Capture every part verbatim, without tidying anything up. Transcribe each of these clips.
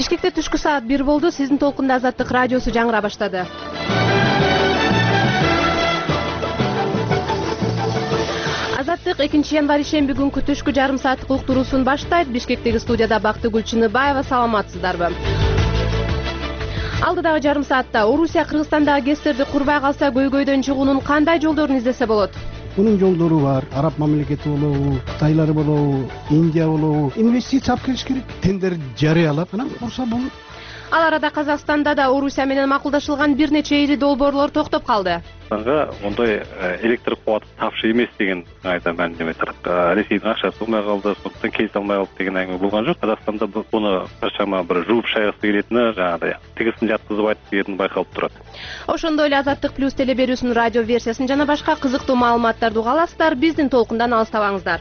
Бишкекте түшкү саат бир болду. Сиздин толкунда Азаттык радиосу жаңыра баштады. Азаттык экинчи январь ишемби күнкү түшкү жарым сааттык уктуруусун баштайт. Бишкектеги студияда Бактыгүл Чыныбаева. Саламатсыздарбы? Алдыдагы жарым саатта Орусия Кыргызстандагы ГЭСтерди курбай калса көйгөйдөн чыгуунун кандай жолдорун издесе болот? Bunun жолдору бар. Араб мамлекети болобу, Кытайлар болобу, Индия болобу. Инвестиция алып келиш керек. Тендер жарыялап, анан курса болот. Ал арада Казакстанда да Орусия менен макулдашылган бир нече ири долбоорлор токтоп калды. Казакстанга ондай электр кубаты тапшы эмес деген айта мен неме тарап. Ресейдин акчасы болмай калды, сондуктан келисе алмай калды деген әңгіме болгон жок. Казакстанда буну качама бир жууп шайгысы келетини, жанагындай тигисин жаткызып айтып бергени байкалып турат. Ошондой эле Азаттык плюс телеберүүсүнүн радио версиясын жана башка кызыктуу маалыматтарды уга аласыздар. Биздин толкундан алыстабаңыздар.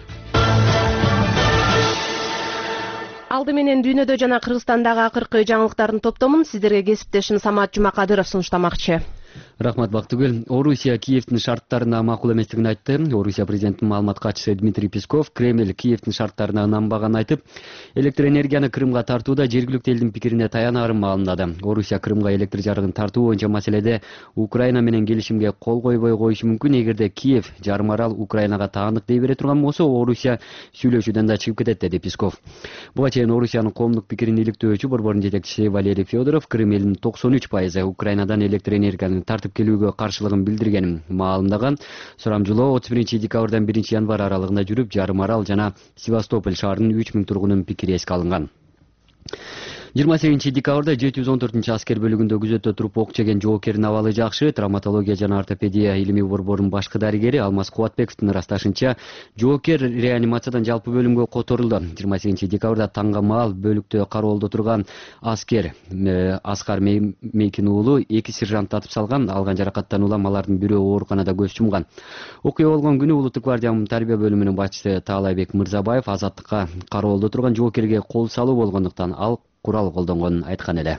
Алды менен дүйнөдө жана Кыргызстандагы акыркы жаңылыктардын топтомун сиздерге кесиптешим Самат Жумакадыров сунуштамакчы. Рахмат, Бактыгүл. Орусия Киевдин шарттарына макул эместигин айтты. Орусия президентинин маалымат катчысы Дмитрий Песков Кремль Киевдин шарттарына ынанбаганын айтып, электр энергияны Крымга тартууда жергиликтүү элдин пикирине таянарын маалымдады. Орусия Крымга электр жарыгын тартуу боюнча маселеде Украина менен келишимге кол койбой коюшу мүмкүн. Эгерде Киев жарым арал Украинага таандык дей бере турган болсо, Орусия сүйлөшүүдөн да чыгып кетет, деди Песков. Буга чейин Орусиянын коомдук пикирин иликтөөчү борбордун жетекчиси Валерий Федоров Крым элинин токсон үч пайызы Украинадан электр энергияны тартып келүүгө каршылыгын билдиргенин маалымдаган. Сурамжылоо отуз биринчи декабрдан биринчи январь аралыгында жүрүп, жарым арал жана Севастополь шаарынын үч миң тургунунун пикири эске алынган. жыйырма сегизинчи декабрда жети жүз он төртүнчү аскер бөлүгүндө күзөттө туруп ок жеген жоокердин абалы жакшы. Травматология жана ортопедия илимий борборунун башкы дарыгери Алмаз Кубатбековдун ырасташынча, жоокер реанимациядан жалпы бөлүмгө которулду. жыйырма сегизинчи декабрда таңга маал бөлүктө кароолдо турган аскер Аскар Мейкин уулу эки сержант атып салган. Алган жаракаттан улам алардын бирөө ооруканада көз жумган. Окуя болгон күнү Улуттук гвардиянын тарбия бөлүмүнүн башчысы Таалайбек Мырзабаев Азаттыкка кароолдо турган жоокерге кол салуу болгондуктан ал курал колдонгонун айткан эле.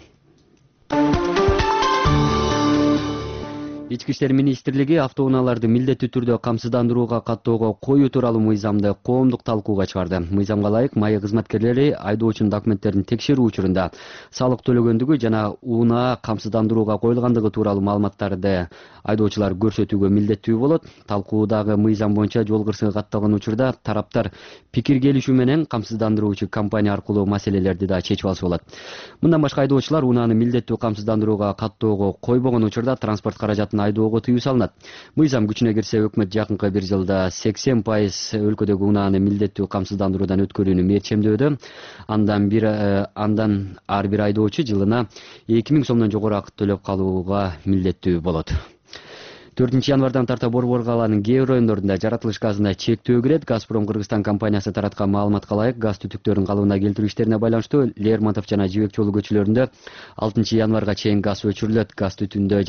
Ички иштер министрлиги автоунааларды милдеттүү түрдө камсыздандырууга каттоого коюу тууралуу мыйзамды коомдук талкууга чыгарды. Мыйзамга ылайык МАИ кызматкерлери айдоочунун документтерин текшерүү учурунда салык төлөгөндүгү жана унаа камсыздандырууга коюлгандыгы тууралуу маалыматтарды айдоочулар көрсөтүүгө милдеттүү болот. Талкуудагы мыйзам боюнча жол кырсыгы катталган учурда тараптар пикир келишүү менен камсыздандыруучу компания аркылуу маселелерди да чечип алса болот. Мындан башка айдоочулар унааны милдеттүү камсыздандырууга каттоого койбогон учурда транспорт каражатын айдоого тыюу салынат. Мыйзам күчүнө кирсе, өкмөт жакынкы бир жылда сексен пайыз өлкөдөгү унааны милдеттүү камсыздандыруудан өткөрүүнү мерчемдөөдө. Андан бир андан ар бир айдоочу жылына эки миң сомдон жогору акыт төлөп калууга милдеттүү болот. төртүнчү январдан тарта Борбор калаанын кээ бир райондорунда жаратылыш газына чектөө кирет. Газпром Кыргызстан компаниясы тараткан маалыматка ылайык, газ түтүктөрүн калыбына келтирүү иштерине байланыштуу Лермонтов жана Жибек жолу көчөлөрүндө алтынчы январга чейин газ өчүрүлөт. Газ түтүндө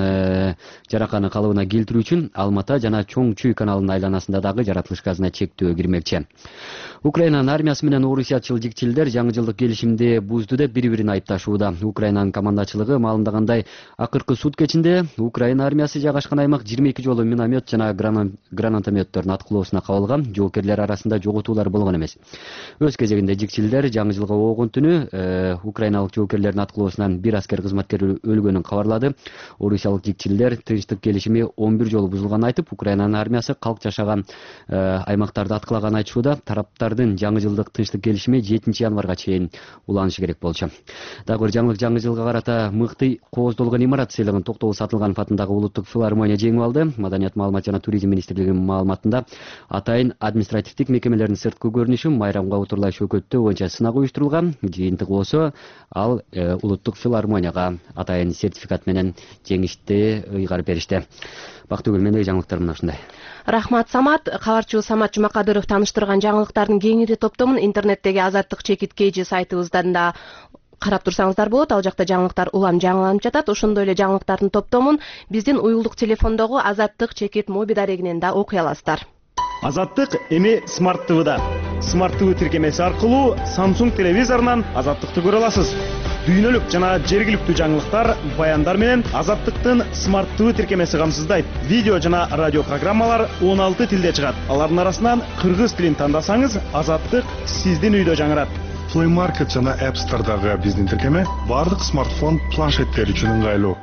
жараканы калыбына келтирүү үчүн Алмата жана Чоң Чүй каналынын айланасында дагы жаратылыш газына чектөө кирмекчи. Украинанын армиясы менен орусиячыл жикчилдер жаңы жылдык келишимди бузду деп бири-бирин айыпташууда. Украинанын командачылыгы маалымдагандай, акыркы сутка ичинде Украина армиясы жайгашкан аймак жыйырма эки жолу миномет жана гранатометтордун аткылоосуна кабылган. Жоокерлер арасында жоготуулар болгон эмес. Өз кезегинде жикчилдер жаңы жылга оогун түнү украиналык жоокерлердин аткылоосунан бир аскер кызматкер өлгөнүн кабарлады. Орусиялык жикчилдер тынчтык келишими он бир жолу бузулганын айтып, Украинанын армиясы калк жашаган аймактарды аткылаганын айтышууда. Тараптардын жаңы жылдык тынчтык келишими жетинчи январга чейин уланышы керек болчу. Дагы бир жаңылык: жаңы жылга карата мыкты кооздолгон имарат сыйлыгын Токтогул Сатылганов атындагы Улуттук филармония жеңип алды. Маданият, маалымат жана туризм министрлигинин маалыматында атайын административдик мекемелердин сырткы көрүнүшү майрамга утурлай шөкөттөө боюнча сынак уюштурулган. Жыйынтык болсо ал Улуттук филармонияга атайын сертификат менен жеңишти ыйгарып беришти. Бактыгүл, мендеги жаңылыктар мына ушундай. Рахмат, Самат. Кабарчы Самат Жумакадыров таныштырган жаңылыктардын кеңири топтомун интернеттеги Азаттык чекит kg сайтыбыздан да карап турсаңыздар болот. Ал жакта жаңылыктар улам жаңыланып жатат. Ошондой эле жаңылыктардын топтомун биздин уюлдук телефондогу Азаттык чекит моби дарегинен да окуй аласыздар. Азаттык эми Smart ти ви-да. Smart ти ви тиркемеси аркылуу Samsung телевизорунан Азаттыкты көрө аласыз. Дүйнөлүк жана жергиликтүү жаңылыктар, баяндар менен Азаттыктын Smart ти ви тиркемеси камсыздайт. Видео жана радио программалар он алты тилде чыгат. Алардын арасынан кыргыз тилин тандасаңыз, Азаттык сиздин үйдө жаңырат. Play Market жана App Store'дагы биздин тиркеме бардык смартфон планшеттер үчүн ыңгайлуу.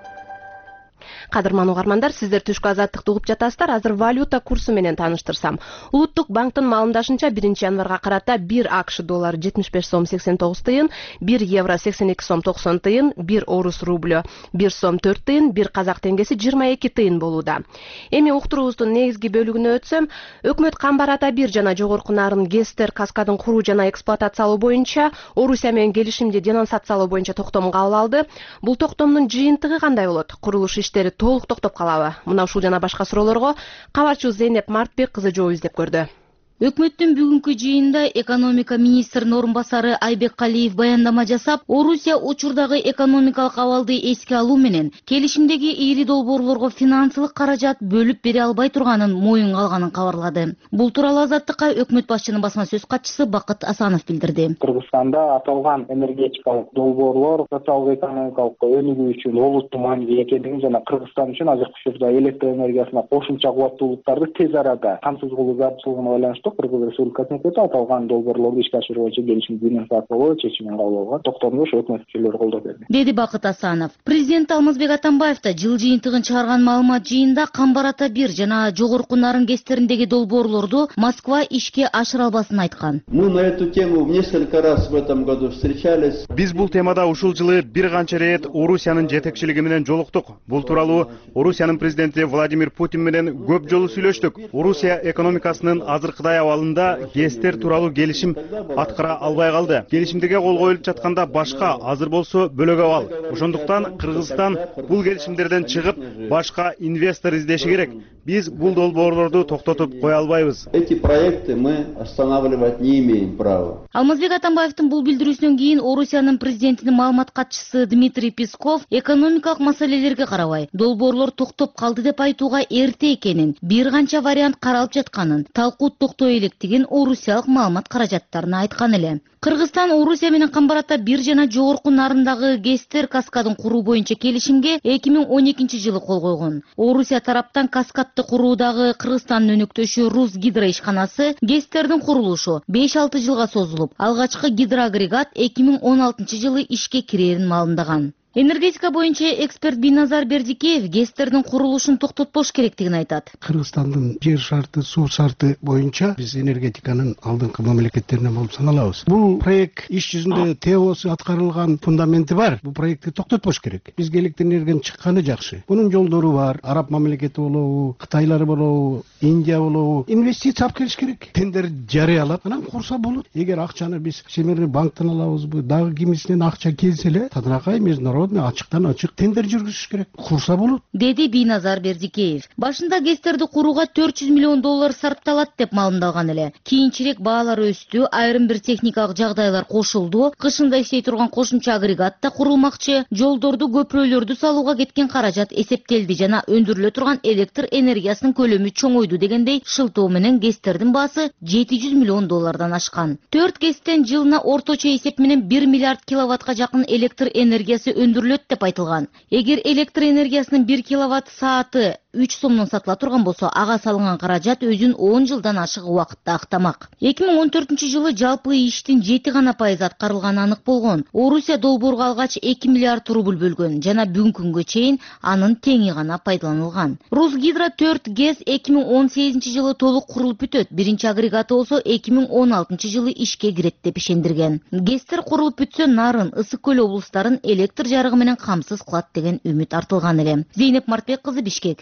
Кадырман угармандар, сиздер түшкү азаттыкты угуп жатасыздар. Азыр валюта курсу менен тааныштырсам. Улуттук банктын маалымдашынча биринчи январга карата бир АКШ доллары жетимиш беш сом сексен тогуз тыйын, бир евро сексен эки сом токсон тыйын, бир орус рублю бир сом төрт тыйын, бир казак теңгеси жыйырма эки тыйын болууда. Эми уктуруубуздун негизги бөлүгүнө өтсөм, өкмөт камбар ата бир жана жогорку нарын ГЭСтер каскадын куруу жана эксплуатациялоо боюнча Орусия менен келишимди денонсациялоо боюнча токтом кабыл алды. Бул токтомдун жыйынтыгы кандай болот? Курулуш иштери толук токтоп калабы? Мына ушул жана башка суроолорго кабарчыбыз Зейнеп Мартбек кызы жооп издеп көрдү. Өкмөттүн бүгүнкү жыйынында экономика министринин орун басары Айбек Калиев баяндама жасап, Орусия учурдагы экономикалык абалды эске алуу менен келишимдеги ири долбоорлорго финансылык каражат бөлүп бере албай турганын моюнга алганын кабарлады. Бул тууралуу Азаттыкка өкмөт башчынын басма сөз катчысы Бакыт Асанов билдирди. Кыргызстанда аталган энергетикалык долбоорлор социалдык экономикалык өнүгүү үчүн олуттуу маанилүү экендигин жана Кыргызстан үчүн азыркы учурда электр энергиясына кошумча кубаттуулуктарды тез арада камсыз кылуу зарылчылыгына байланыштуу Кыргыз Республикасынын өкмөтү аталган долбоорлорду ишке ашыруу боюнча келишимди денонсациялоо чечимин кабыл алган. Токтомду ошо өкмөт мүчөлөрү колдоп берди, деди Бакыт Асанов. Президент Алмазбек Атамбаев да жыл жыйынтыгын чыгарган маалымат жыйында камбар ата бир жана жогорку нарын ГЭСтериндеги долбоорлорду Москва ишке ашыра албасын айткан. Мы на эту тему несколько раз в этом году встречались. Биз бул темада ушул жылы бир канча ирет Орусиянын жетекчилиги менен жолуктук. Бул тууралуу Орусиянын президенти Владимир Путин менен көп жолу сүйлөштүк. Орусия экономикасынын азыркыдай абалында ГЭСтер тууралуу келишим аткара албай калды. Келишимдерге кол коюлуп жатканда башка, азыр болсо бөлөк абал. Ошондуктан Кыргызстан бул келишимдерден чыгып, башка инвестор издеши керек. Биз бул долбоорлорду токтотуп кое албайбыз. Эти проекты мы останавливать не имеем права. Алмазбек Атамбаевдин бул билдирүүсүнөн кийин Орусиянын президентинин маалымат катчысы Дмитрий Песков экономикалык маселелерге карабай долбоорлор токтоп калды деп айтууга эрте экенин, бир канча вариант каралып жатканын, талкуу токтой электигин орусиялык маалымат каражаттарына айткан эле. Кыргызстан Орусия менен камбар ата бир жана жогорку нарындагы ГЭСтер каскадын куруу боюнча келишимге эки миң он экинчи жылы кол койгон. Орусия тараптан каскадды куруудагы Кыргызстандын өнөктөшү Рус гидро ишканасы ГЭСтердин курулушу беш алты жылга созулуп, алгачкы гидроагрегат эки миң он алтынчы жылы ишке кирерин маалымдаган. Энергетика боюнча эксперт Биназар Бердикеев ГЭСтердин курулушун токтотпош керектигин айтат. Кыргызстандын жер шарты, суу шарты боюнча биз энергетиканын алдыңкы мамлекеттеринен болуп саналабыз. Бул проект иш жүзүндө теосу аткарылган фундаменти бар. Бул проектти токтотпош керек. Бизге электр энергиянын чыкканы жакшы. Бунун жолдору бар. Араб мамлекети болобу, Кытайлар болобу, Индия болобу. Инвестиция алып келиш керек. Тендер жарыялап, анан курса болот. Эгер акчаны биз Всемирный банктан алабызбы, дагы кимисинен акча келсе эле, тадыракай международный ачыктан ачык тендер жүргүзүш керек. Курса болот, деди Биназар Бердикеев. Башында ГЭСтерди курууга төрт жүз миллион доллар сарпталат деп маалымдалган эле. Кийинчерээк баалар өстү, айрым бир техникалык жагдайлар кошулду, кышында иштей турган кошумча агрегат да курулмакчы, жолдорду, көпүрөлөрдү салууга кеткен каражат эсептелди жана өндүрүлө турган электр энергиясынын көлөмү чоңойду дегендей шылтоо менен ГЭСтердин баасы жети жүз миллион доллардан ашкан. төрт ГЭСтен жылына орточо эсеп менен бир миллиард киловаттка жакын электр энергиясы өндүрүлөт деп айтылган. Эгер электр энергиясынын бир киловатт сааты үч сомдон сатыла турган болсо, ага салынган каражат өзүн он жылдан ашык убакытта актамак. эки миң он төртүнчү жылы жалпы иштин жети гана пайызы аткарылганы анык болгон. Орусия долбоорго алгач эки миллиард рубль бөлгөн жана бүгүнкү күнгө чейин анын теңи гана пайдаланылган. Русгидро төрт ГЭС эки миң он сегизинчи жылы толук курулуп бүтөт. Биринчи агрегаты болсо эки миң он алтынчы жылы ишке кирет деп ишендирген. ГЭСтер курулуп бүтсө, Нарын, Ысык көл облустарын электр жарыгы менен камсыз кылат деген үмүт артылган эле. Зейнеп Мартбек кызы, Бишкек.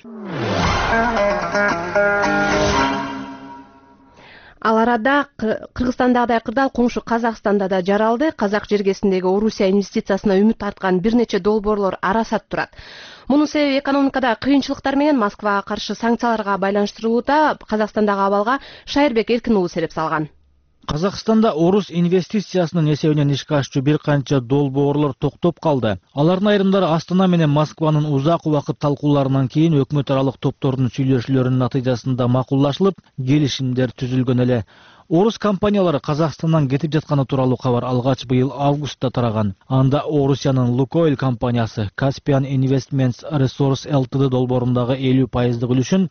Ал арада Кыргызстандагыдай кырдаал коңшу Казакстанда да жаралды. Казак жергесиндеги Орусия инвестициясына үмүт арткан бир нече долбоорлор арасат турат. Мунун себеби экономикада кыйынчылыктар менен Москвага каршы санкцияларга байланыштырылууда. Казакстандагы абалга Шайырбек Эркин уулу сереп салган. Казакстанда орус инвестициясынын эсебинен ишке ашчу бир канча долбоорлор токтоп калды. Алардын айрымдары Астана менен Москванын узак убакыт талкууларынан кийин өкмөт аралык топтордун сүйлөшүүлөрүнүн натыйжасында макуллашылып, келишимдер түзүлгөн эле. Орус компаниялары Казакстандан кетип жатканы тууралуу кабар алгач быйыл августта тараган. Анда Орусиянын Лукойл компаниясы Caspian Investments Resource Ltd долбоорундагы элүү пайыздык үлүшүн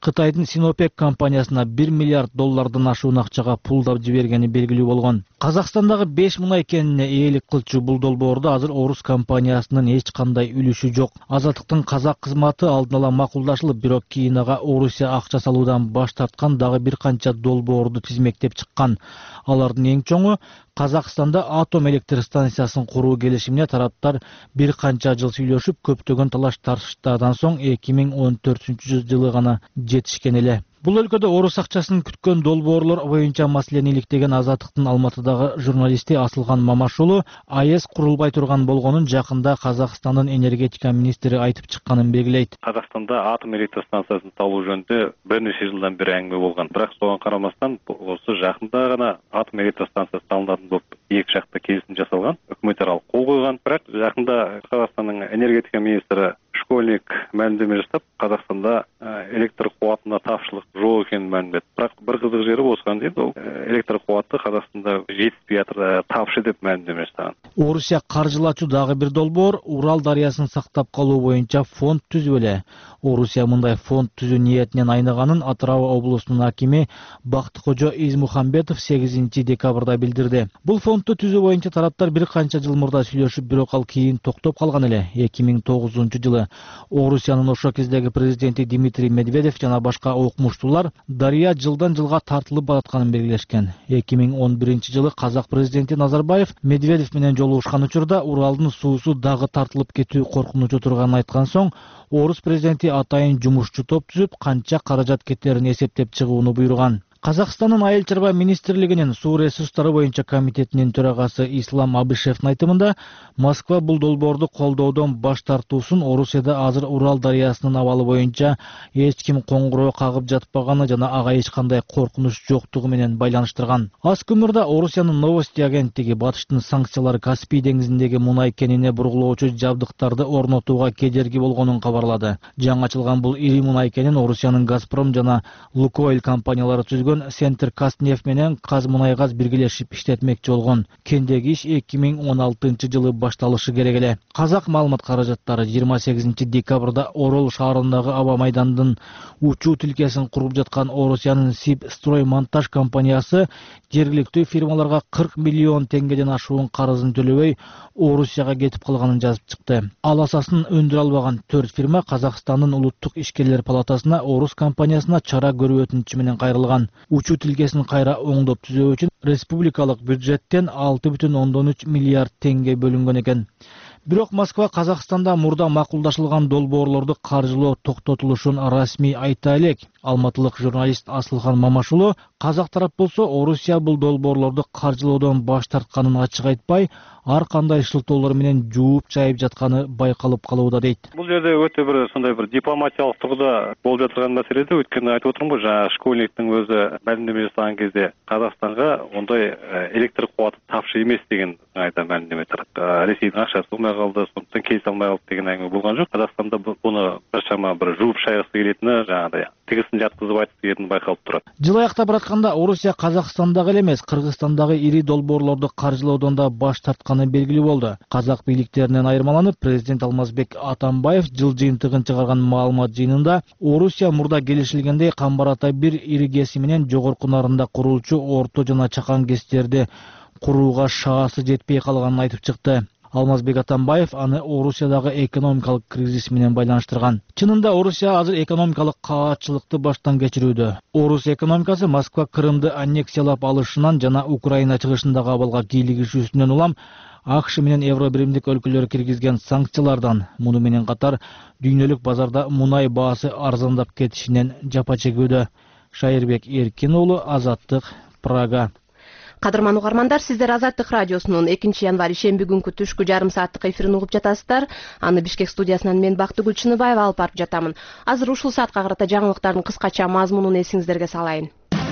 Кытайдын Sinopec компаниясына бир миллиард доллардан ашуун акчага пулдап жибергени белгилүү болгон. Казакстандагы беш мунай кенине ээлик кылчу бул долбоордо азыр орус компаниясынын эч кандай үлүшү жок. Азаттыктын казак кызматы алдын ала макулдашылып, бирок кийин ага Орусия акча салуудан баш тарткан дагы бир канча долбоорду тизмектеп чыккан. Алардын эң чоңу Казакстанда атом электр станциясын куруу келишимине тараптар бир канча жыл сүйлөшүп, көптөгөн талаш тартыштардан соң эки миң он төртүнчү жылы гана жетишкен эле. Бул өлкөдө орус акчасын күткөн долбоорлор боюнча маселени иликтеген Азаттыктын Алматыдагы журналисти Асылхан Мамашулу АЭС курулбай турган болгонун жакында Казакстандын энергетика министри айтып чыкканын белгилейт. Казакстанда атом электр станциясын салуу жөнүндө бир нече жылдан бери әңгіме болгон. Бирок согон карамастан осы жакында гана атом электр станциясы салынатын болуп эки жакта келишим жасалган, өкмөт аралык кол койгон. Бирок жакында Казакстандын энергетика министри Школьник мәлімдеме жасап, Қазақстанда электр қуатына тапшылық жоқ екенін мәлімдеді. Бірақ бір қызық жері осыған дейін ол электр қуаты Қазақстанда жетіспей жатыр, тапшы деп мәлімдеме жасаған. Орусия каржылачу дагы бир долбоор Урал дарыясын сактап калуу боюнча фонд түзүп эле. Орусия мындай фонд түзүү ниетинен айныганын Атырау облусунун акими Бактыкожо Измухамбетов сегизинчи декабрда билдирди. Бул фондду түзүү боюнча тараптар бир канча жыл мурда сүйлөшүп, бирок ал кийин токтоп калган эле. эки миң тогузунчу жылы Орусиянын ошо кездеги президенти Дмитрий Медведев жана башка окумуштуулар дарыя жылдан жылга тартылып баратканын белгилешкен. эки миң он биринчи жылы казак президенти Назарбаев Медведев менен жолугушкан учурда Уралдын суусу дагы тартылып кетүү коркунучу турганын айткан соң, орус президенти атайын жумушчу топ түзүп, канча каражат кетерин эсептеп чыгууну буйруган. Казакстандын айыл чарба министрлигинин суу ресурстары боюнча комитетинин төрагасы Ислам Абышевдин айтымында, Москва бул долбоорду колдоодон баш тартуусун Орусияда азыр Урал дарыясынын абалы боюнча эч ким коңгуроо кагып жатпаганы жана ага эч кандай коркунуч жоктугу менен байланыштырган. Аз күмүрдө Орусиянын Новости агенттиги Батыштын санкциялары Каспий деңизиндеги мунай кенине бургулоочу жабдыктарды орнотууга кедерги болгонун кабарлады. Жаңы ачылган бул ири мунай кенин Орусиянын Газпром жана Лукойл компаниялары түзгөн Центр Каснефть менен Казмунайгаз биргелешип иштетмекчи болгон. Кендеги иш эки миң он алтынчы жылы башталышы керек эле. Казак маалымат каражаттары жыйырма сегизинчи декабрда Орол шаарындагы аба майдандын учуу тилкесин куруп жаткан Орусиянын Сиб Строймонтаж компаниясы жергиликтүү фирмаларга кырк миллион теңгеден ашуун карызын төлөбөй Орусияга кетип калганын жазып чыкты. Ал асасын өндүрө албаган төрт фирма Казакстандын улуттук ишкерлер палатасына орус компаниясына чара көрүү өтүнүчү менен кайрылган. Учуу тилкесин кайра оңдоп түзөө үчүн республикалык бюджеттен алты бүтүн ондон үч миллиард теңге бөлүнгөн экен. Бирок Москва Казакстанда мурда макулдашылган долбоорлорду каржылоо токтотулушун расмий айта элек. Алматылык журналист Асылхан Мамашулу казак тарап болсо Орусия бул долбоорлорду каржылоодон баш тартканын ачык айтпай, ар кандай шылтоолор менен жууп чайып жатканы байкалып калууда дейт. Бул жерде өтө бир сондай бир дипломатиялык тургуда болуп жаткан маселе да, өткөнү айтып отурмун го, жана Школьниктин өзү мәлимдеме жасаган кезде Казакстанга ондай электр кубаты тапшы эмес деген айта мәлимдеме тарат. Ресейдин акчасы болмай калды, сондуктан келисе алмай калды деген әңгіме болгон жок. Казакстанда буну бир чама бир жууп шайгысы келетини, жанагындай тигисин жаткызып айтып келетини байкалып турат. Жыл аякта баратканда Орусия Казакстандагы эле эмес, Кыргызстандагы ири долбоорлорду каржылоодон да баш тартканы белгилүү болду. Казак бийликтеринен айырмаланып, президент Алмазбек Атамбаев жыл жыйынтыгын чыгарган маалымат жыйынында Орусия мурда келишилгендей Камбар-Ата бир ири кеси менен жогорку нарында курулчу орто жана чакан кестерди курууга шаасы жетпей калганын айтып чыкты. Алмазбек Атамбаев аны Орусиядагы экономикалык кризис менен байланыштырган. Чынында Орусия азыр экономикалык каатчылыкты баштан кечирүүдө. Орус экономикасы Москва Крымды аннексиялап алышынан жана Украина чыгышындагы абалга кийлигишүүсүнөн улам АКШ менен Евробиримдик өлкөлөр киргизген санкциялардан, муну менен катар дүйнөлүк базарда мунай баасы арзандап кетишинен жапа чегүүдө. Шайырбек Эркин уулу, Азаттык, Прага. Кадырман угармандар, сиздер Азаттык радиосунун экинчи январь ишемби күнкү түшкү жарым сааттык эфирин угуп жатасыздар. Аны Бишкек студиясынан мен Бактыгүл Чыныбаева алып барып жатамын. Азыр ушул саатка карата жаңылыктардын кыскача мазмунун эсиңиздерге салайын.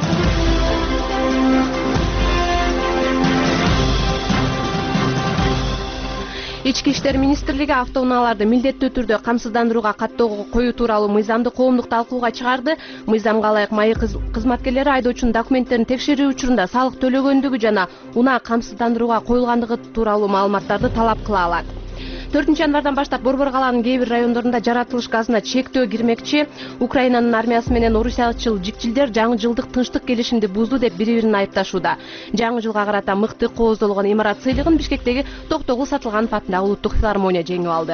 Ички иштер министрлиги автоунааларды милдеттүү түрдө камсыздандырууга каттоого коюу тууралуу мыйзамды коомдук талкууга чыгарды. Мыйзамга ылайык майы кызматкерлери айдоочунун документтерин текшерүү учурунда салык төлөгөндүгү жана унаа камсыздандырууга коюлгандыгы тууралуу маалыматтарды талап кыла алат. төртүнчү январдан баштап Борбор калаанын кээ бир райондорунда жаратылыш газына чектөө кирмекчи. Украинанын армиясы менен орусиячыл жикчилдер жаңы жылдык тынчтык келишимди бузду деп бири-бирин айыпташууда. Жаңы жылга карата мыкты кооздолгон имарат сыйлыгын Бишкектеги Токтогул Сатылганов атындагы улуттук филармония жеңип алды.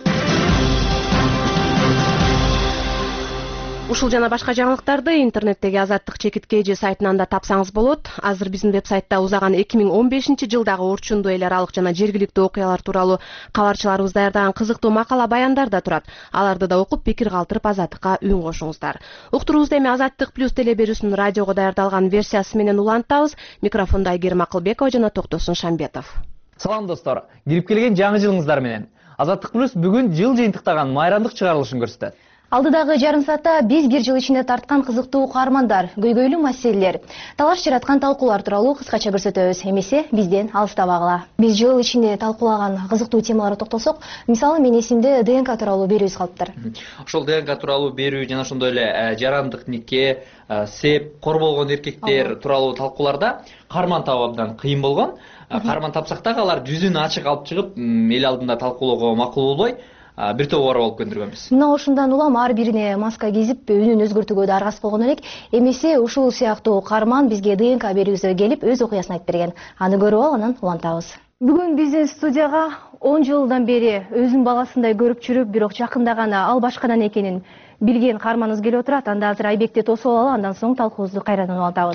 Ушул жана башка жаңылыктарды интернеттеги Азаттык чекит kg сайтынан да тапсаңыз болот. Азыр биздин веб-сайтта узаган эки миң он бешинчи жылдагы орчундуу эл аралык жана жергиликтүү окуялар тууралуу кабарчыларыбыз даярдаган кызыктуу макала баяндар да турат. Аларды да окуп, пикир калтырып Азаттыкка үн кошуңуздар. Уктуруубузда эми Азаттык плюс телеберүүсүнүн радиого даярдалган версиясы менен улантабыз. Микрофондо Айгерим Акылбекова жана Токтосун Шамбетов. Салам достор, кирип келген жаңы жылыңыздар менен. Азаттык плюс бүгүн жыл жыйынтыктаган майрамдык чыгарылышын көрсөтөт. Алдыдагы жарым саатта биз бир жыл ичинде тарткан кызыктуу каармандар, көйгөйлүү маселелер, талаш жараткан талкуулар тууралуу кыскача көрсөтөбүз. Эмесе бизден алыстабагыла. Биз жыл ичинде талкуулаган кызыктуу темаларга токтолсок, мисалы мен эсимде ДНК тууралуу берүүбүз калыптыр. Ошол ДНК тууралуу берүү жана ошондой эле жарандык нике, сеп, кор болгон эркектер тууралуу талкууларда каарман табуу абдан кыйын болгон. Каарман тапсак дагы алар жүзүн ачык алып чыгып, эл алдында талкуулоого макул болбой, бир топ оор болуп көндүргөнбүз. Мына ошондон улам ар бирине маска кийип, үнүн өзгөртүүгө да аргасыз болгон элек. Эмесе ушул сыяктуу каарман бизге ДНК берүүбүзгө келип, өз окуясын айтып берген. Аны көрүп алып, анан улантабыз. Бүгүн биздин студияга он жылдан бери өзүнүн баласындай көрүп жүрүп, бирок жакында гана ал башкадан экенин билген каарманыбыз келип отурат. Анда азыр Айбекти тосуп алалы, андан соң талкуубузду кайрадан улантабыз.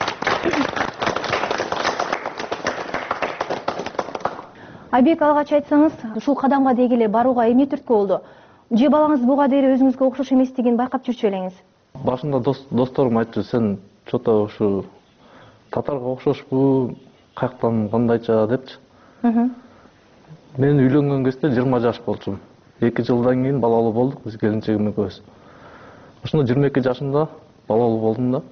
Айбек, алгач айтсаңыз, ушул кадамга дегеле барууга эмне түрткү болду? Же балаңыз буга дейин өзүңүзгө окшош эместигин байкап жүрчү элеңиз? Башында досторум айтты, сен чото ушу татарга окшошпу, каяктан кандайча депчи. Мен үйлөнгөн кезде жыйырма жаш болчумун. эки жылдан кийин балалуу болдук, биз келинчегим экөөбүз. Ошондо жыйырма эки жашымда балалуу болдум да.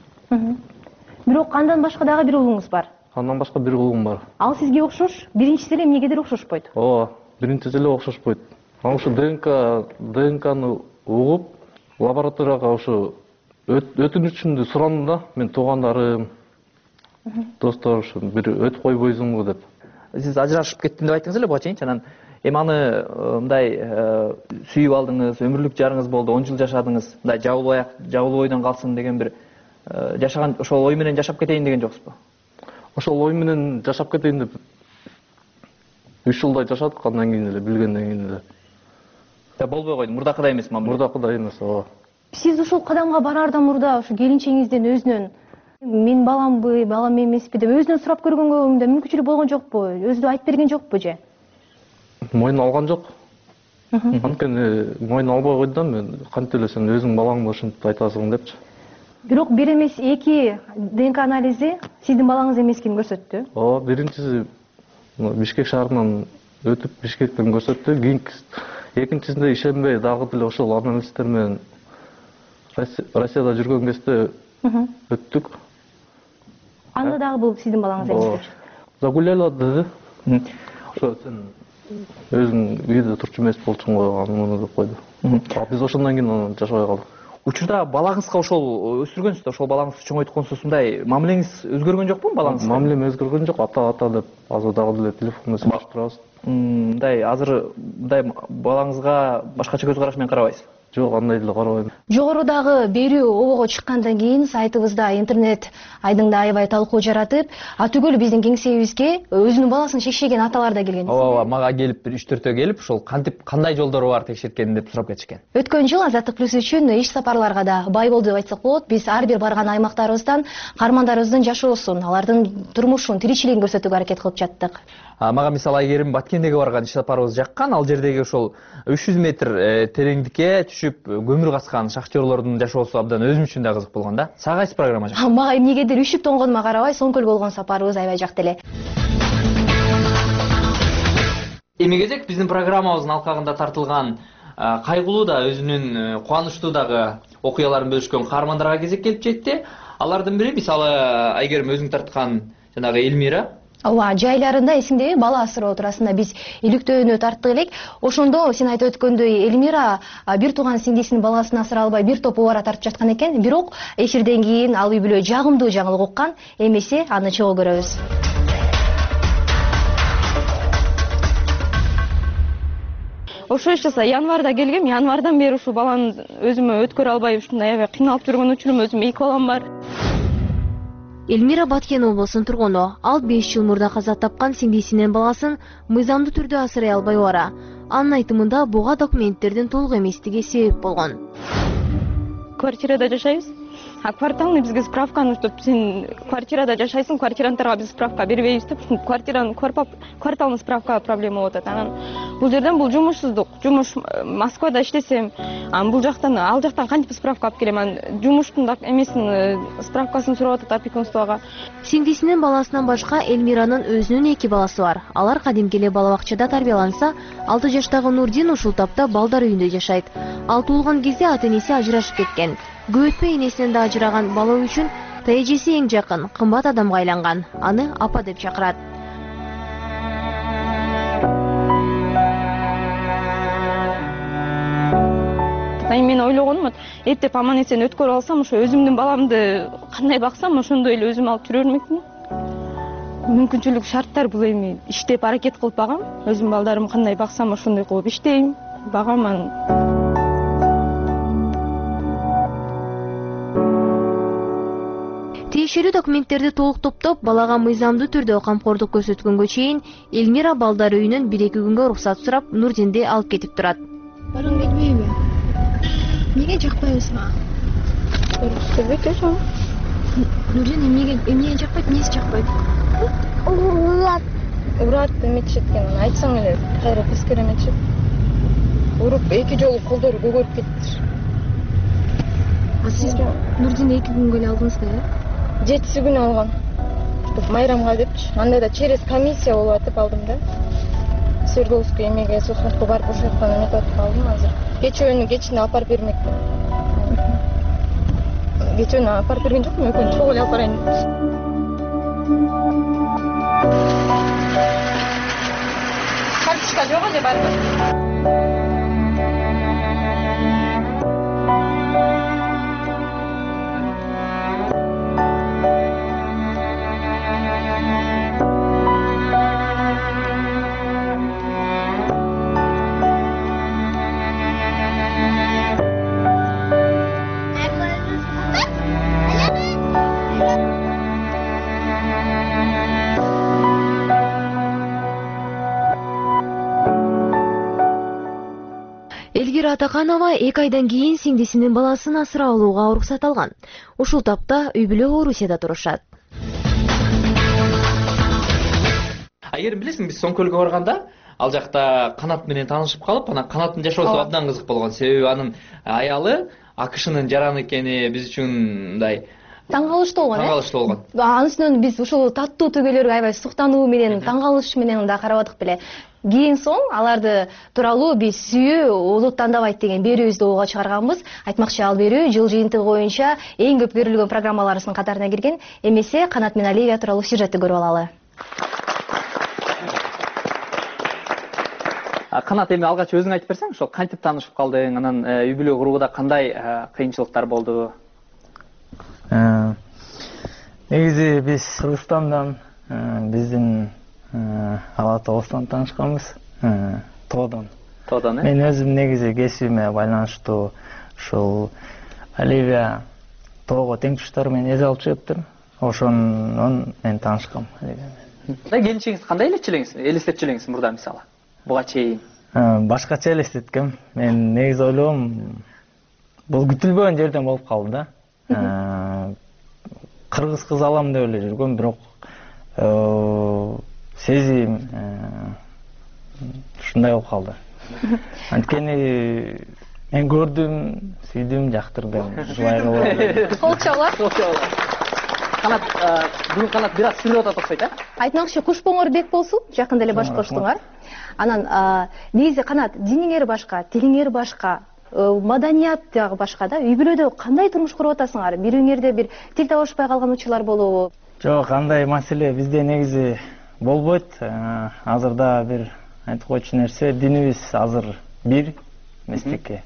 Бирок андан башка дагы бир уулуңуз бар. Андан башка бир уулум бар. Ал сизге окшош, биринчиси эле эмнегедир окшошпойт? Ооба, биринчиси эле окшошпойт. Ана ушу ДНК ДНКны угуп, лабораторияга ушу өтүнүчүмдү сурандым да, мен туугандарым, достор ушу бир өтүп койбойсуңбу деп. Сиз ажырашып кеттим деп айттыңыз эле буга чейинчи, анан эми аны мындай сүйүп алдыңыз, өмүрлүк жарыңыз болду, он жыл жашадыңыз, мындай жабылбай жабылбойдон калсын деген бир жашаган, ошол ой менен жашап кетейин деген жоксузбу? Ошол ой менен жашап кетейин деп үч жылдай жашадык, андан кийин эле билгенден кийин эле. Да болбой койду, мурдакыдай эмес мамиле. Мурдакыдай эмес, ооба. Сиз ушул кадамга бараардан мурда ушу келинчегиңизден өзүнөн мен баламбы, балам эмеспи деп өзүнөн сурап көргөнгө мындай мүмкүнчүлүк болгон жокпу? Өзү айтып берген жокпу же? Мойнуна алган жок. Анткени мойнуна албай койду да, мен кантип эле сен өзүң балаңды ушинтип айтасың депчи. Бирок бир эмес эки ДНК анализи сиздин балаңыз эмескин көрсөттү. Ооба, биринчиси Бишкек шаарынан өтүп Бишкектен көрсөттү. Кийин экинчисинде ишенбей дагы деле ошол анализдер менен Россияда жүргөн кезде өттүк. Анда дагы бул сиздин балаңыз эмес. Загуляла деди. Ошо сен өзүң үйдө турчу эмес болчуң го, аны муну деп койду. А биз ошондон кийин жашабай калдык. Учурда балаңызга ошол өстүргөнсүз, ошол балаңызды чоңойтконсуз, мындай мамилеңиз өзгөргөн жокпу балаңызга? Мамилем өзгөргөн жок, ата ата деп азыр дагы деле телефонду сүйлөшүп турабыз. Мындай азыр мындай балаңызга башкача көз караш менен карабайсыз? Жок, андай деле карабайм. Жогорудагы берүү обого чыккандан кийин сайтыбызда интернет айдыңда аябай талкуу жаратып, атүгөл биздин кеңсебизге өзүнүн баласын шекшеген аталар да келген. Ооба, мага келип бир үч төртөө келип, ошол кантип кандай жолдору бар текшерткенин деп сурап кетишкен. Өткөн жыл Азаттык плюс үчүн иш сапарларга да бай болду деп айтсак болот. Биз ар бир барган аймактарыбыздан каармандарыбыздын жашоосун, алардын турмушун, тиричилигин көрсөтүүгө аракет кылып жаттык. Мага мисалы Айгерим Баткендеге барган иш сапарыбыз жаккан, ал жердеги ошол үч жүз метр тереңдикке түшүп көмүр каскан шахтерлордун жашоосу абдан өзүм үчүн да кызык болгон да. Сага кайсы программа жакты? Мага эмнегедир үшүп тоңгонума карабай, Соңкөл болгон сапарыбыз аябай жакты эле. Эми кезек биздин программабыздын алкагында тартылган кайгылуу да өзүнүн кубанычтуу дагы окуяларын бөлүшкөн каармандарга кезек келип жетти. Алардын бири мисалы Айгерим өзүң тарткан жанагы Элмира. Ооба, жайларында эсиңдеби бала асыроо туурасында биз иликтөөнү тарттык элек. Ошондо сен айтып өткөндөй Элмира бир тууган сиңдисинин баласын асырай албай бир топ убара тартып жаткан экен. Бирок эфирден кийин ал үй бүлө жагымдуу жаңылык уккан. Эмесе аны чогуу көрөбүз. ошо иш жаса январда келгем, январдан бери ушул баланы өзүмө өткөрө албай ушундай аябай кыйналып жүргөн учурум, өзүм эки балам бар. Элмира Баткен облусунун тургуну. Ал беш жыл мурда каза тапкан сиңдисинин баласын мыйзамдуу түрдө асырай албай бара. Анын айтымында буга документтердин толук эместиги себеп болгон. Квартирада жашайбыз. А кварталны бизге справканы деп, сен квартирада жашайсың, квартирантарга биз справка бербейбиз деп, квартираны кварталны справка проблема болуп атат. Анан бул жерден бул жумушсуздук. Жумуш Москвада иштесем, анан бул жактан, ал жактан кантип справка алып келем? Анан жумуштун да эмесин справкасын сурап атат опекунствого. Сиңдисинин баласынан башка Элмиранын өзүнүн эки баласы бар. Алар кадимки эле бала бакчада тарбияланса, алты жаштагы Нурдин ушул тапта балдар үйүндө жашайт. Ал туулган кезде ата-энеси ажырашып кеткен. Көп өтпөй энесинен да ажыраган бала үчүн тайжеси эң жакын, кымбат адамга айланган. Аны апа деп чакырат. Мен ойлогонум, эптеп аман эсен өткөрүп алсам, ошо өзүмдүн баламды кандай баксам, ошондой эле өзүм алып жүрө бермекмин. Мүмкүнчүлүк шарттар бул эми иштеп аракет кылып багам. Өзүм балдарымды кандай баксам, ошондой кылып иштейм, багам аны. Тиешелүү документтерди толук топтоп, балага мыйзамдуу түрдө камкордук көрсөткөнгө чейин Элмира балдар үйүнөн бир-эки күнгө уруксат сурап, Нурдинди алып кетип турат. Баргың келбейби? Эмнеге жакпайбыз мага? Нурдин эмнеге эмнеге жакпайт, эмнеси жакпайт? Урат. Урат эметишет экен, аны айтсаң эле кайра тескер эметишет. Уруп эки жолу колдору көгөрүп кетти. А сиз Нурдинди эки күнгө эле алдыңыз да, э? Жетиси күнү алган. Майрамга депчи. Анда да через комиссия болуп атып алдым да. Свердловский эмеге суховка барып ошоктон эметип атып алдым азыр. Кечөөнү кечинде алып барып бермекмин. Кечөөнү алып барып берген жокмун, экөөнү чогуу эле алып барайын. Карточка жок эле барбы? Элгира Атаканова эки айдан кийин сиңдисинин баласын асырап алууга уруксат алган. Ушул тапта үй бүлө Орусияда турушат. Эгер билесиң, биз Соңкөлгө барганда, ал жакта Канат менен таанышып калып, анан Канаттын жашоосу абдан кызык болгон. Себеби анын аялы АКШнын жараны экени биз үчүн мындай таң калыштуу болгон, э? Таң калыштуу болгон. Анын үстүнөн биз ушул таттуу төбөлөргө аябай суктануу менен, таң калыш менен да карабадык беле. Кийин соң аларды тууралуу биз сүйүү улут тандабайт деген берүүбүздү оога чыгарганбыз. Айтмакчы, ал берүү жыл жыйынтыгы боюнча эң көп көрүлгөн программаларыбыздын катарына кирген. Эмесе Канат менен Оливия тууралуу сюжетти көрүп алалы. Канат, эми алгач өзүң айтып берсең, ошол кантип таанышып калдың, анан үй бүлө курууда кандай кыйынчылыктар болду? Негизи биз Кыргызстандан, биздин Ала Тоостон таанышканбыз. Тоодон. Тоодон, э? Мен өзүм негизи кесибиме байланыштуу ушул Оливия Тоого тең туштары менен эз алып чыгыптыр. Ошондон мен таанышкам Оливия менен. Келинчегиңизди кандай элестетчү элестетчү мурда мисалы? Буга чейин башкача элестеткем. Мен негизи ойлогом, бул күтүлбөгөн жерден болуп калды да. Кыргыз кыз алам деп эле жүргөм, бирок сезим ушундай болуп калды. Анткени мен көрдүм, сүйдүм, жактырдым, жубай кылып. Кол чабалар. Канат, бүгүн Канат бир аз сүрүп атат окшойт, э? Айтмакчы, Кушпоңор бек болсун, жакында эле баш коштуңар. Анан негизи Канат, диниңер башка, тилиңер башка, маданият дагы башка да. Үй бүлөдө кандай турмуш куруп атасыңар? Бириңерде бир тил табышпай калган учурлар болобу? Жок, андай маселе бизде негизи болбойт. Азырда бир айтып койчу нерсе, динибиз азыр бир эместикке.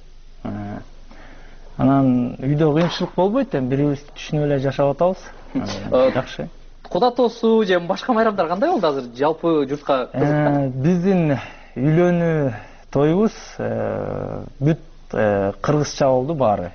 Анан үйдө кыйынчылык болбойт, эми бирибизди түшүнүп эле жашап атабыз. Жакшы. Куда тоосу же башка майрамдар кандай болду азыр жалпы журтка кызыкта? Биздин үйлөнүү тоюбуз бүт кыргызча болду баары.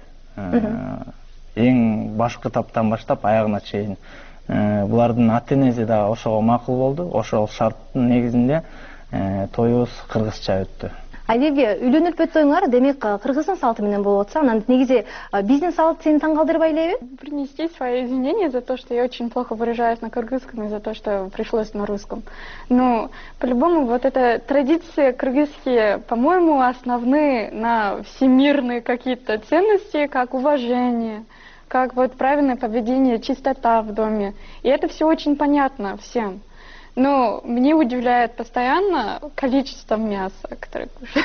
Эң башкы таптан баштап аягына чейин. Булардын ата-энеси да ошого макул болду. Ошол шарттын негизинде тоюбуз кыргызча өттү. Оливия, үйлөнүп өттөңөр, демек кыргыздын салты менен болуп атса, анан негизи биздин салт сени таң калтырбай элеби? Принести свои извинения за то, что я очень плохо выражаюсь на кыргызском и за то, что пришлось на русском. Ну, по-любому, вот эта традиции кыргызские, по-моему, основны на всемирные какие-то ценности, как уважение, как вот правильное поведение, чистота в доме. И это все очень понятно всем. Но мне удивляет постоянно количество мяса, которое кушаю.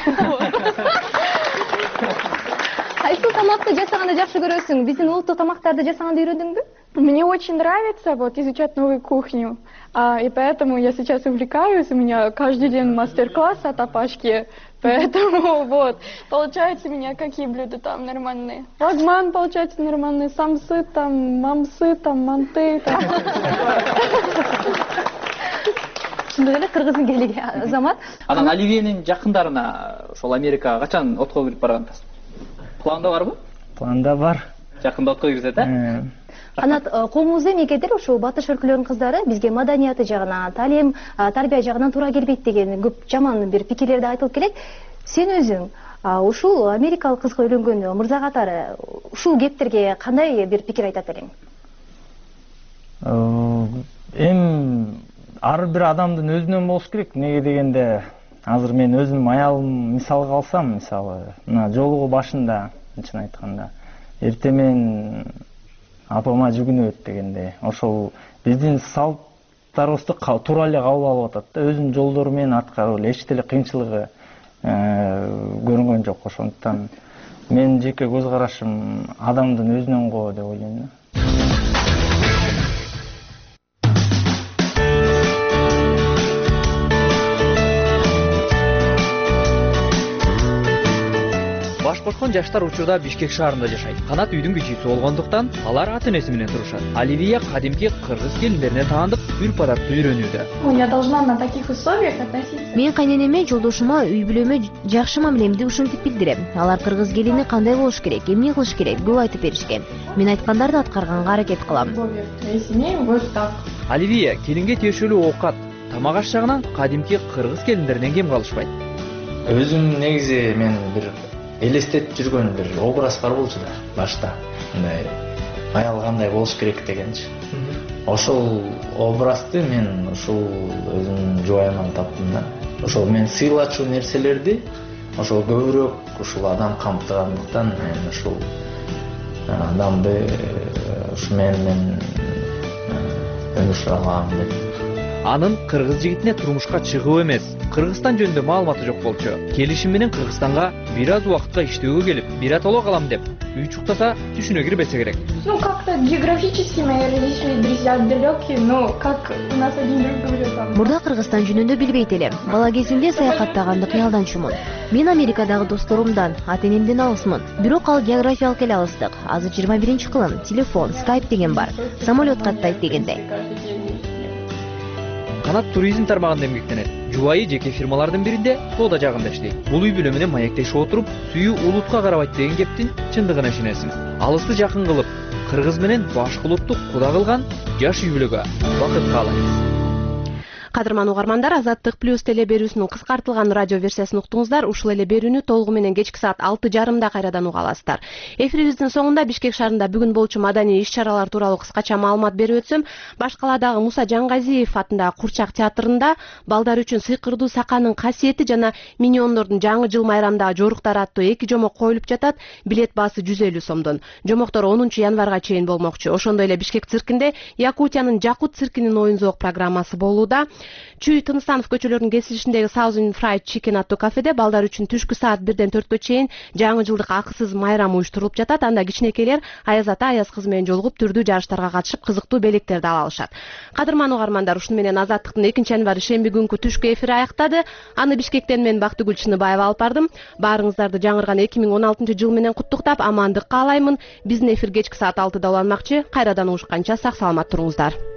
Кайсы тамакты жасаганды жакшы көрөсүң? Биздин улуттук тамактарды жасаганды үйрөндүңбү? Мне очень нравится вот изучать новую кухню, а, и поэтому я сейчас увлекаюсь, у меня каждый день мастер-класс от Апашки, поэтому вот, получается у меня какие блюда там нормальные. Лагман получается нормальный, самсы там, мамсы там, манты там. Ушундай эле кыргыздын келиги Азамат. Анан Оливиянын жакындарына ошол Америкага качан отко кирип баргансыз? Планда барбы? Планда бар. Жакында отко кирсет, э? Канат, коомубузда эмнекетер ушул батыш өлкөлөрүнүн кыздары бизге маданияты жагынан, талим, тарбия жагынан туура келбейт деген көп жаман бир пикирлерди айтылып келет. Сен өзүң ушул америкалык кызга үйлөнгөн мырза катары ушул кептерге кандай бир пикир айтат элең? Эми ар бир адамдын өзүнөн болуш керек. Неге дегенде, азыр мен өзүм аялым мисалга алсам, мисалы, мына жолугу башында, чын айтканда, эрте мен апама жүгүнөт дегенде, ошол биздин салттарыбызды туура эле кабыл алып атат да, өзүнүн жолдору менен аткарып эле эч деле кыйынчылыгы көрүнгөн жок. Ошондуктан менин жеке көз карашым адамдын өзүнөн го деп ойлойм. Баш кошкон жаштар учурда Бишкек шаарында жашайт. Канат үйдүн кичүүсү болгондуктан алар ата-энеси менен турушат. Оливия кадимки кыргыз келиндерине таандык үр-падатты үйрөнүүдө. Я должна на таких условиях относиться. Мен кайненеме, жолдошума, үй бүлөмө жакшы мамилемди ушинтип билдирем. Алар кыргыз келини кандай болуш керек, эмне кылыш керек көп айтып беришкен. Мен айткандарды аткарганга аракет кылам. Оливия келинге тиешелүү оокат, тамак аш жагынан кадимки кыргыз келиндеринен кем калышпайт. Өзүм негизи мен бир элестетип жүргөн бир образ бар болчу да башта. Мындай аял кандай болуш керек дегенчи. Ошол образды мен ушул өзүмдүн жубайымдан таптым да. Ошол мен сыйлачу нерселерди ошол көбүрөөк ушул адам камтыгандыктан мен ушул адамды ушу менен өмүр сүрө алам деп. Анын кыргыз жигитине турмушка чыгуу эмес, Кыргызстан жөнүндө маалыматы жок болчу. Келишим менен Кыргызстанга бир аз убакытка иштөөгө келип, биратоло калам деп, үй чуктаса түшүнө кирбесе керек. Ну, как-то географически мои родители друзья далекие, но как у нас один друг говорит там. Мурда Кыргызстан жөнүндө билбейт элем. Бала кезимде саякаттаганды кыялданчумун. Мен Америкадагы досторумдан, ата-энемден алысмын. Бирок ал географиялык эле алыстык. Азыр жыйырма биринчи кылым, телефон, скайп деген бар. Самолет каттайт дегендей. Канат туризм тармагында эмгектенет. Жубайы жеке фирмалардын биринде соода жагында иштейт. Бул үй бүлө менен маектешип отуруп, сүйүү улутка карабайт деген кептин чындыгына ишенесиң. Алысты жакын кылып, кыргыз менен башкы улутту куда кылган жаш үй бүлөгө бакыт каалайбыз. Кадырман угармандар, Азаттык плюс теле берүүсүнүн кыскартылган радио версиясын уктуңуздар. Ушул эле берүүнү толугу менен кечки саат алты жарымда кайрадан уга аласыздар. Эфирибиздин соңунда Бишкек шаарында бүгүн болчу маданий иш-чаралар тууралуу кыскача маалымат берип өтсөм, Баш каладагы Муса Жаңгазиев атындагы Курчак театрында балдар үчүн сыйкырдуу саканын касиети жана миньондордун жаңы жыл майрамдагы жоруктары аттуу эки жомок коюлуп жатат. Билет баасы жүз элүү сомдон. Жомоктор онунчу январга чейин болмокчу. Ошондой эле Бишкек циркинде Якутиянын Жакут циркинин оюн зоок программасы болууда. Чүй Тыныстанов көчөлөрүнүн кесилишиндеги Southern Fried Chicken аттуу кафеде балдар үчүн түшкү саат бирден төрткө чейин жаңы жылдык акысыз майрам уюштурулуп жатат. Анда кичинекейлер аяз ата, аяз кызы менен жолугуп түрдүү жарыштарга катышып, кызыктуу белектерди ала алышат. Кадырман угармандар, ушуну менен Азаттыктын экинчи январь шемби күнкү түшкү эфири аяктады. Аны Бишкектен мен Бактыгүл Чыныбаева алып бардым. Баарыңыздарды жаңырган эки миң он алтынчы жыл менен куттуктап, амандык каалаймын. Биздин эфир кечки саат алтыда уланмакчы. Кайрадан угушканча сак саламат туруңуздар.